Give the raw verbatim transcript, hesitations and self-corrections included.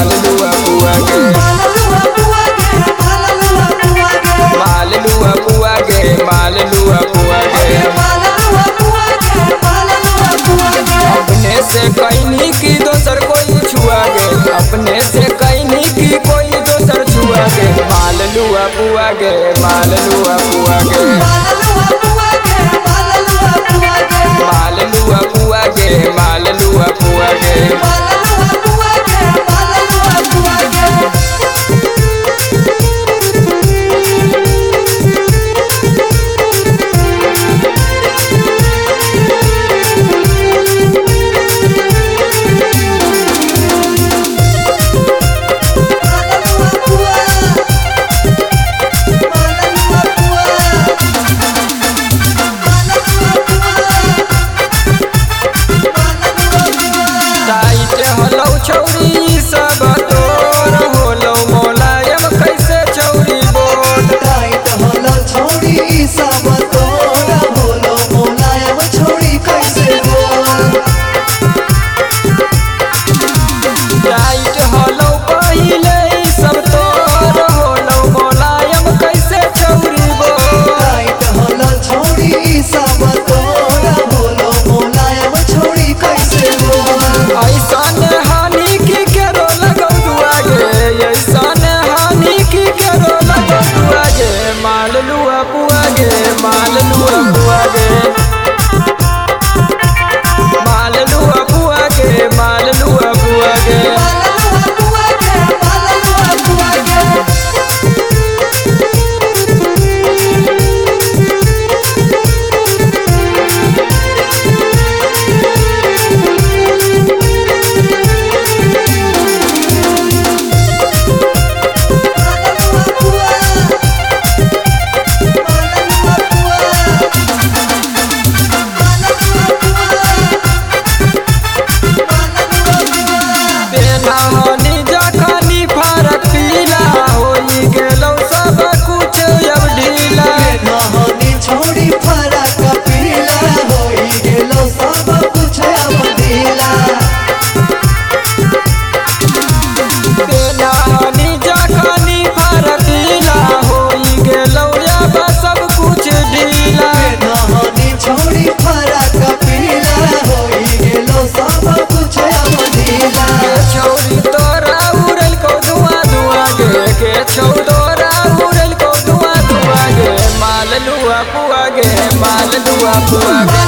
माल लुआ पुआ गे माल लुआ पुआ गे माल लुआ पुआ गे अपने से कहनी की दोसर कोई छुआ गे अपने से कहनी की कोई दोसर छुआ गे माल लुआ पुआ गे माल लुआ पुआ गे माल लुआ पुआ गे माल लुआ पुआ गे छौरी सब तोर होलो मोलायम कैसे छौरी बोल टाइट होलो छौरी सब तोर होलो मोलायम छौरी कैसे बोल टाइट होलो पहिले सब तोर होलो मोलायम कैसे छौरी बोल टाइट होलो छौरी सब तोर होलो मोलायम छौरी कैसे बोल ऐसन हानि की करो लगो दुआ गे ऐसन हानि की करो लगो दुआ गे माल लुआ पुआ गे माल लुआ पुआ गे माल लुआ पुआ गे माल लुआ पुआ गे हानि जखनी फरक पीला होई गेलो सब कुछ अब ढीला हानि छोड़ी फरक पीला होई गेलो सब कुछ अब ढीला हानि जखनी फरक पीला होई गेलो अब सब कुछ ढीला हानि छोड़ी फरक पीला होई गेलो सब कुछ अब ढीला छौरी तोरा उड़ल को धुआं धुआं गे के छौ तोरा उड़ल को धुआं धुआं गे माल लुआ पुआ गे माल लुआ पुआ गे